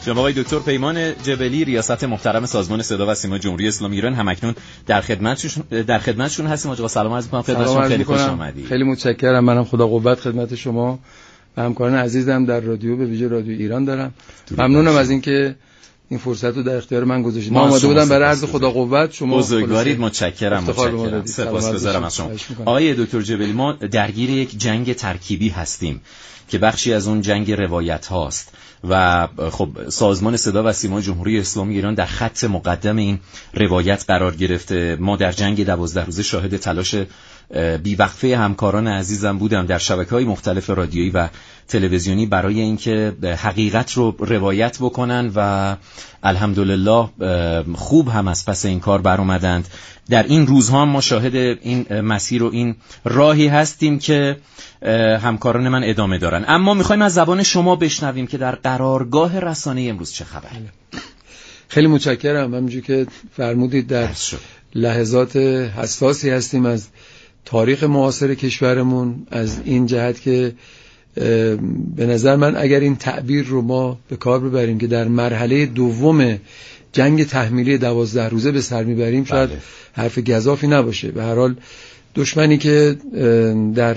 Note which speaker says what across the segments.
Speaker 1: جناب آقای دکتر پیمان جبلی، ریاست محترم سازمان صدا و سیما جمهوری اسلامی ایران، همکنون در خدمتشون هستیم. آقا سلام عرض می‌کنم خدمتشون، خیلی خوش آمدید.
Speaker 2: خیلی متشکرم. منم خدا قوت خدمت شما و همکاران عزیزم در رادیو، به ویژه رادیو ایران دارم. ممنونم از اینکه این فرصت رو در اختیار من گذاشتید. ما آماده بودم برای عرض خدا قوت. شما
Speaker 1: بزرگوارید. متشکرم. سپاسگزارم از شما. آقای دکتر جبلی، ما درگیر یک جنگ ترکیبی هستیم که بخشی از اون جنگ روایت هاست و خب سازمان صدا و سیما جمهوری اسلامی ایران در خط مقدم این روایت قرار گرفته. ما در جنگ 12 روزه شاهد تلاش بیوقفه همکاران عزیزم بودم در شبکه‌های مختلف رادیویی و تلویزیونی برای اینکه حقیقت رو روایت بکنن و الحمدلله خوب هم از پس این کار بر اومدند. در این روزها ما شاهد این مسیر و این راهی هستیم که همکاران من ادامه دارن. اما میخوایم از زبان شما بشنویم که در قرارگاه رسانه امروز چه خبر؟
Speaker 2: خیلی متشکرم. همونجوری که فرمودید در لحظات حساسی هستیم از تاریخ معاصر کشورمون، از این جهت که به نظر من اگر این تعبیر رو ما به کار ببریم که در مرحله دوم جنگ تحمیلی 12 روزه به سر میبریم، شاید حرف گزافی نباشه. به هر حال دشمنی که در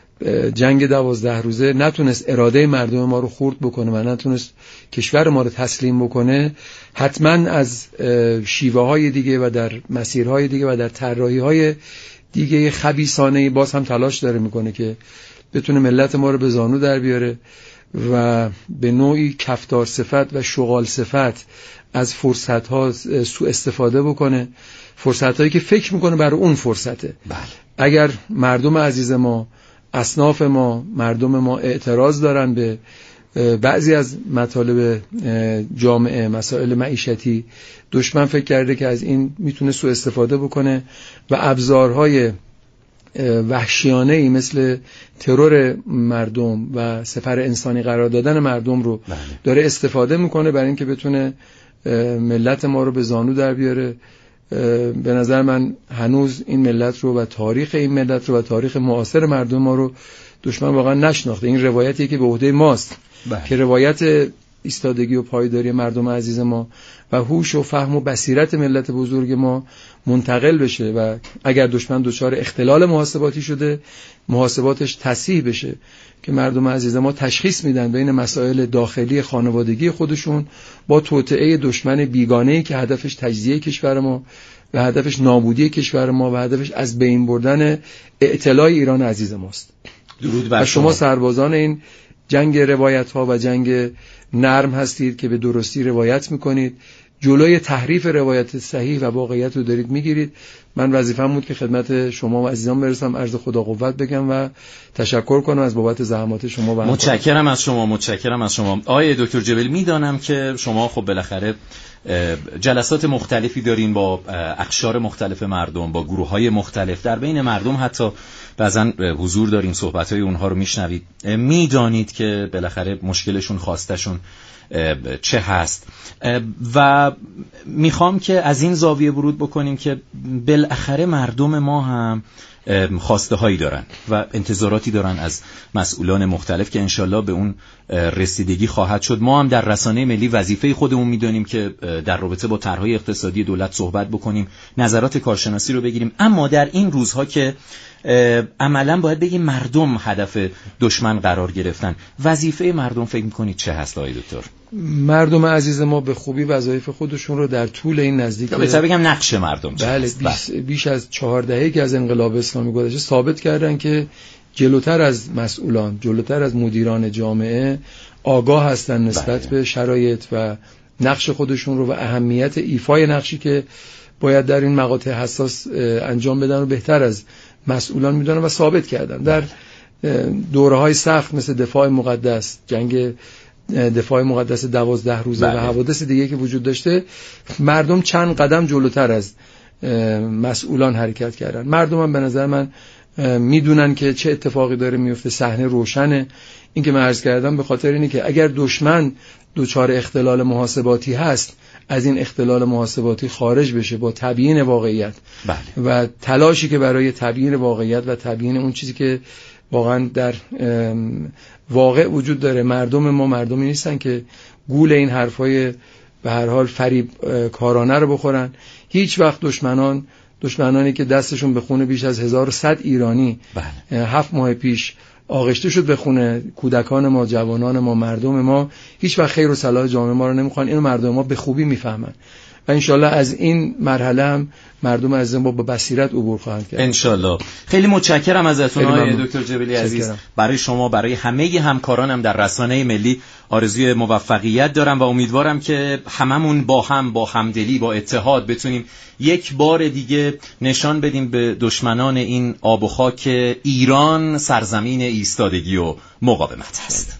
Speaker 2: جنگ 12 روزه نتونست اراده مردم ما رو خرد بکنه و نتونست کشور ما رو تسلیم بکنه، حتما از شیوه های دیگه و در مسیرهای دیگه و در طراحی های دیگه خبیثانه باز هم تلاش داره میکنه که بتونه ملت ما رو به زانو در بیاره و به نوعی کفتار صفت و شغال صفت از فرصت ها سوء استفاده بکنه، فرصت هایی که فکر میکنه برای اون فرصته.
Speaker 1: بله.
Speaker 2: اگر مردم عزیز ما، اصناف ما، مردم ما اعتراض دارن به بعضی از مطالب جامعه، مسائل معیشتی، دشمن فکر کرده که از این میتونه سوء استفاده بکنه و ابزارهای وحشیانه‌ای مثل ترور مردم و سپر انسانی قرار دادن مردم رو داره استفاده میکنه برای اینکه بتونه ملت ما رو به زانو در بیاره. به نظر من هنوز این ملت رو و تاریخ این ملت رو و تاریخ معاصر مردم ما رو دشمن واقعا نشناخته. این روایتی که به عهده ماست که روایت ایستادگی و پایداری مردم عزیز ما و هوش و فهم و بصیرت ملت بزرگ ما منتقل بشه و اگر دشمن دچار اختلال محاسباتی شده، محاسباتش تصحیح بشه که مردم عزیز ما تشخیص میدن بین مسائل داخلی خانوادگی خودشون با توطئه دشمن بیگانه‌ای که هدفش تجزیه کشور ما و هدفش نابودی کشور ما و هدفش از بین بردن ائتلاع ایران عزیز ماست.
Speaker 1: درود بر
Speaker 2: شما سربازان این جنگ روایت ها و جنگ نرم هستید که به درستی روایت میکنید، جلوی تحریف روایت صحیح و واقعیت رو دارید میگیرید. من وظیفه‌م بود که خدمت شما و عزیزان برسم، عرض خدا قوت بگم و تشکر کنم از بابت زحمات شما و
Speaker 1: متشکرم از شما. آقای دکتر جبلی، میدانم که شما خب بالاخره جلسات مختلفی دارین با اقشار مختلف مردم، با گروه‌های مختلف، در بین مردم حتی بعضن حضور دارین، صحبت‌های اونها رو میشنوید، میدانید که بالاخره مشکلشون، خواستشون چه هست و میخوام که از این زاویه ورود بکنیم که بالاخره مردم ما هم خواسته هایی دارن و انتظاراتی دارن از مسئولان مختلف که انشالله به اون رسیدگی خواهد شد. ما هم در رسانه ملی وظیفه خودمون میدونیم که در رابطه با طرح‌های اقتصادی دولت صحبت بکنیم، نظرات کارشناسی رو بگیریم. اما در این روزها که عملاً باید بگیم مردم هدف دشمن قرار گرفتن، وظیفه مردم فکر میکنید چه هست آقای دکتر؟
Speaker 2: مردم عزیز ما به خوبی وظایف خودشون رو در طول این نزدیک
Speaker 1: بهتر بگم نقش مردم
Speaker 2: بیش از 4 دهه‌ای که از انقلاب اسلامی گذشته ثابت کردن که جلوتر از مسئولان، جلوتر از مدیران جامعه آگاه هستن نسبت به شرایط و نقش خودشون رو و اهمیت ایفای نقشی که باید در این مقاطع حساس انجام بدن و بهتر از مسئولان میدونن و ثابت کردن. در دوره‌های سخت مثل دفاع مقدس، جنگ دفاع مقدس 12 روزه و حوادث دیگه که وجود داشته، مردم چند قدم جلوتر از مسئولان حرکت کردن. مردم هم به نظر من میدونن که چه اتفاقی داره میفته، صحنه روشنه. این که من عرض کردم به خاطر اینه که اگر دشمن دچار اختلال محاسباتی هست، از این اختلال محاسباتی خارج بشه با تبیین واقعیت و تلاشی که برای تبیین واقعیت و تبیین اون چیزی که واقعا در واقع وجود داره. مردم ما مردمی نیستن که گول این حرفای به هر حال فریب کارانه رو بخورن. هیچ وقت دشمنانی که دستشون به خون بیش از 1100 ایرانی 7 ماه پیش آغشته شد به خون کودکان ما، جوانان ما، مردم ما، هیچ وقت خیر و صلاح جامعه ما رو نمیخوان. اینو مردم ما به خوبی میفهمن و انشالله از این مرحله هم مردم عزیز ما با بصیرت عبور خواهند کرد
Speaker 1: انشالله. خیلی متشکرم ازتون آقای دکتر جبلی عزیز. برای شما، برای همه همکارانم در رسانه ملی آرزوی موفقیت دارم و امیدوارم که هممون با همدلی، با اتحاد بتونیم یک بار دیگه نشان بدیم به دشمنان این آب و خاک ایران سرزمین ایستادگی و مقاومت هست.